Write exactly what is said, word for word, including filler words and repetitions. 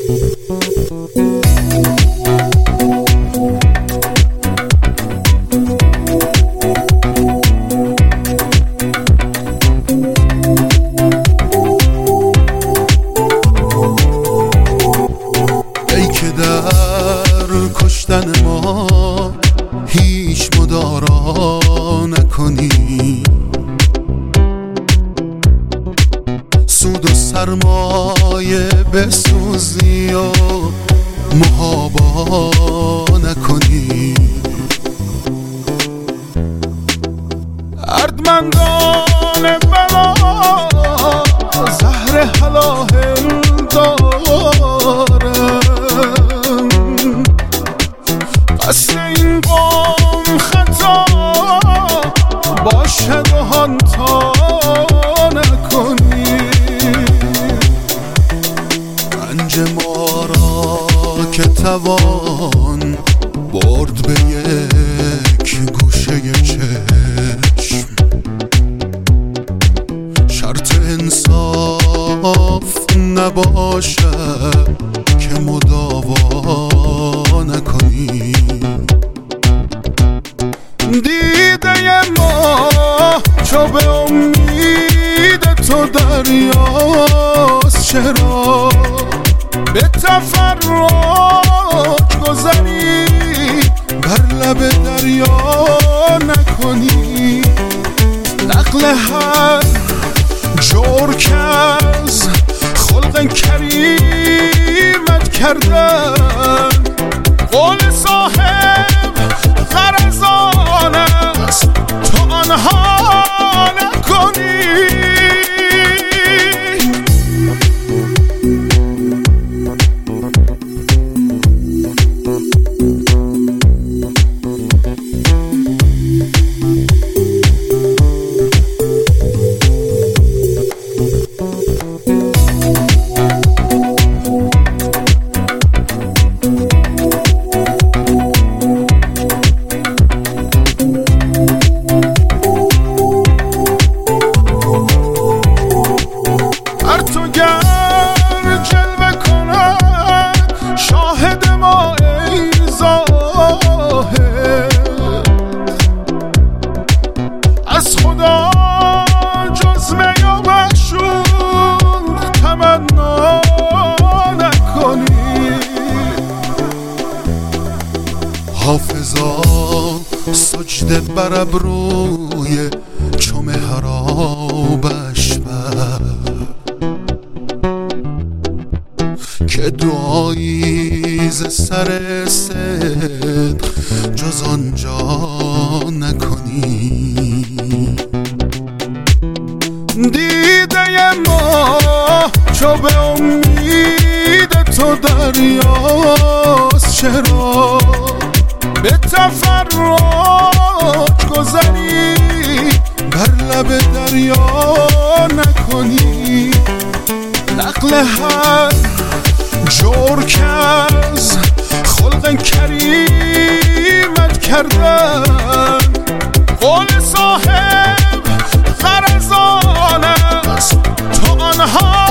ای که در کشتن ما هیچ مدارا نکنی، سود و سرمایه بسوزی و محابا نکنی. اردمندان بلا زهر حلاهل دارن، قصد این قوم خطا باشد و هانتا نکنی. رنج ما را که توان برد به یک گوشه چشم، شرط انصاف نباشد که مداوا نکنی. دیده ما چو به امید تو دریاست، چرا به تفرج گذری بر لب دریا نکنی. نقل هر جور که از خلق کریمت کردن، قول صاحب غرضان است تو آنها نکنی. از خدا جز می و معشوق تمنا نکنی. حافظا سجده بر ابروی چو محرابش بر، که دعایی ز سر صدق جز آنجا نکنی. دیده ما چو به امید تو دریاست، چرا به تفرج گذری بر لب دریا نکنی. نقل هر جور که از خلق کریمت کردن، قول صاحب غرضان است تو آنها